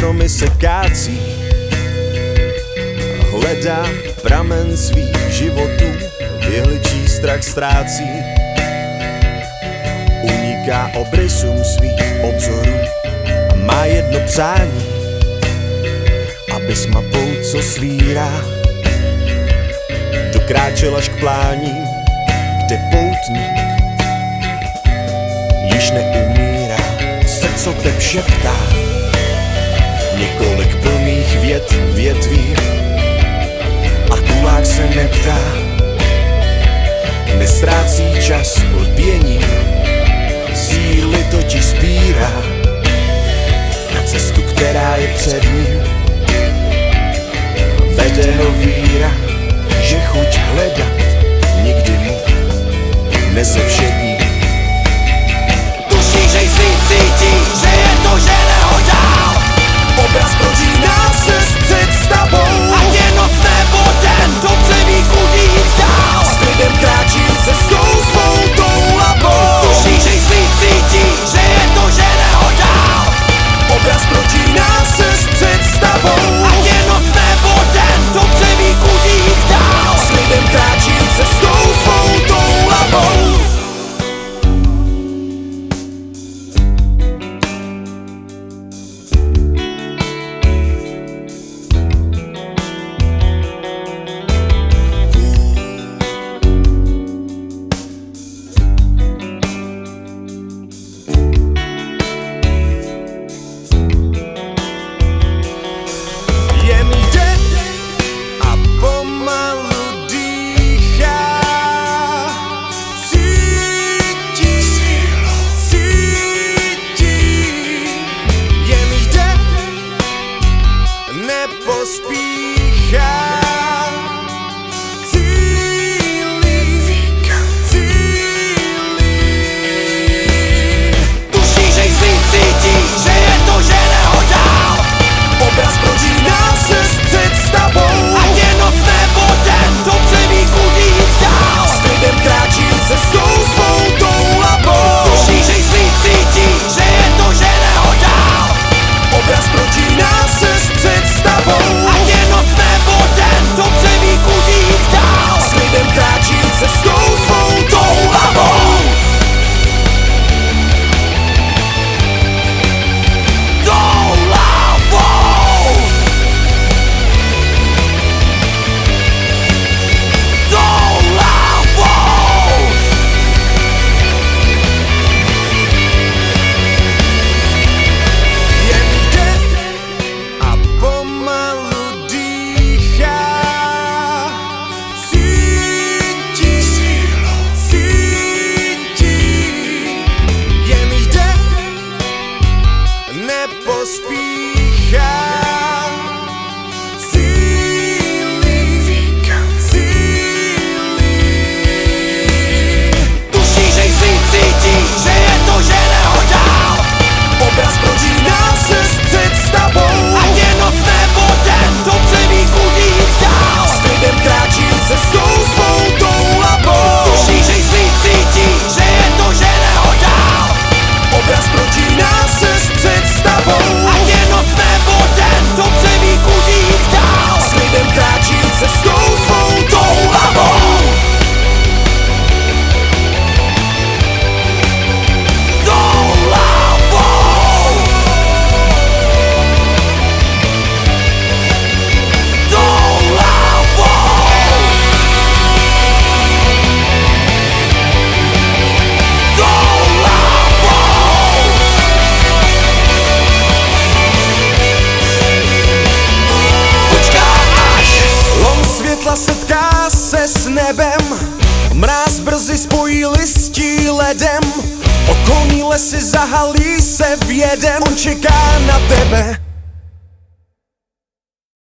stromy se kácí, hledá pramen svých životů, jehličí strach ztrácí, uniká obrysům svých obzorů a má jedno přání, abys mapou, co svírá, dokráčel až k plání, kde poutník již neumírá. Srdcotep šeptá několik plných větví a kulák se neptá, nestrácí čas lpění, síly totiž sbírá na cestu, která je před ním. Vede ho víra, že chuť hledat nikdy mu nezevšední. Tuší, že jsi cítí, že je to, že nehodál. Obraz prožíná se s představou, ať je noc nebo den, dobře ví, kudy jít dál. s klidem kráčí cestou svou toulavou. Tuší, že jsi cítí, že je to, že nehodál. Obraz prožíná se s představou, ať je noc nebo den, dobře ví, kudy jít dál. s klidem kráčí cestou svou toulavou. Setká se s nebem, mráz brzy spojí listí ledem, okolní lesy zahalí se vědem. On čeká na tebe,